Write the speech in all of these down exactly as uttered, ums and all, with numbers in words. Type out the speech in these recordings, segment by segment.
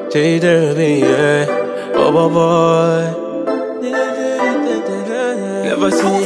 J Derby, yeah. Oh, boy, boy. Never see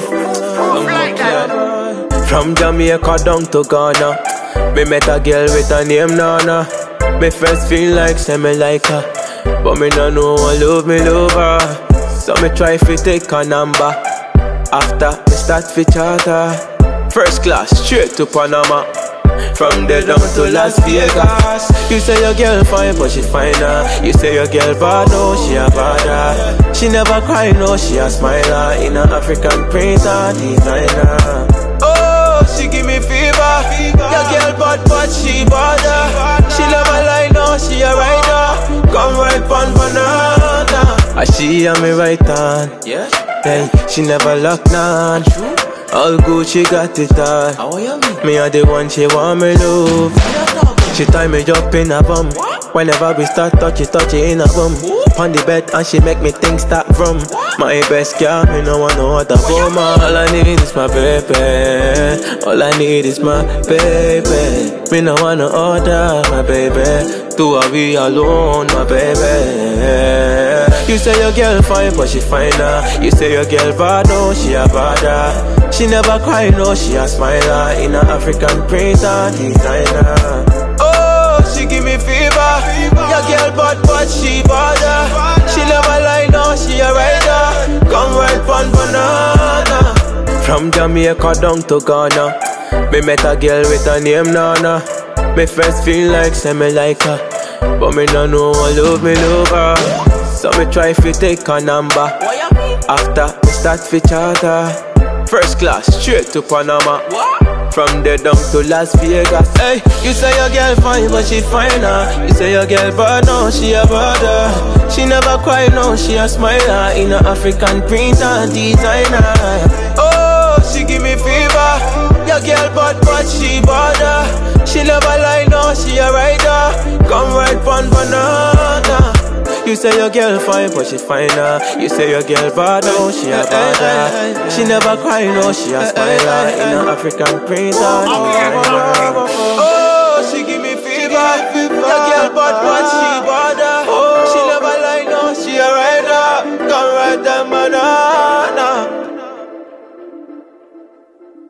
it. From Jamaica down to Ghana, me met a girl with a name Nana. Me first feel like say me like her, but me no know I love me love her. So me try fi take a number. After me start fi charter, first class straight to Panama. From there down to Las Vegas. You say your girl fine, but she finer. You say your girl bad, no, she a badder. She never cry, no, she a smiler. In a African printer designer. Oh, she give me fever. Your girl bad, but she badder. She never lie, no, she a rider. Come right on banana. I she a me right hand. Yeah. Hey, she never lock none. All good, she got it all. How you mean? Me are the one she want me love. She tie me up in a bum. Whenever we start touch it, touch it in a bum. On the bed and she make me think start from. My best girl, me no want no other woman. All I need is my baby. All I need is my baby. Me no want no other, my baby. Two are we alone, my baby. You say your girl fine, but she finer. You say your girl bad, no, she a badder. She never cry, no, she a smiler. In a African printer designer. Oh, she give me fever. Your girl bad, but she badder. She never lie, no, she a rider. Come right on banana. From Jamaica down to Ghana, me met a girl with a name Nana. Me first feel like say me like her, but me no know I love me love her. So me try fi take a number. After me start fi charter, first class straight to Panama. From there down to Las Vegas. Hey, you say your girl fine, but she finer. You say your girl bad, no, she a badder. She never cry, no, she a smiler. In a African printer designer. Oh, she give me fever. Your girl bad, but she badder. She never lie, no, she a rider. Come right on banana. You say your girl fine, but she finer. You say your girl bad, no, she a badder. She never cry, no, she a smiler. In a African printer. Oh, she give me fever.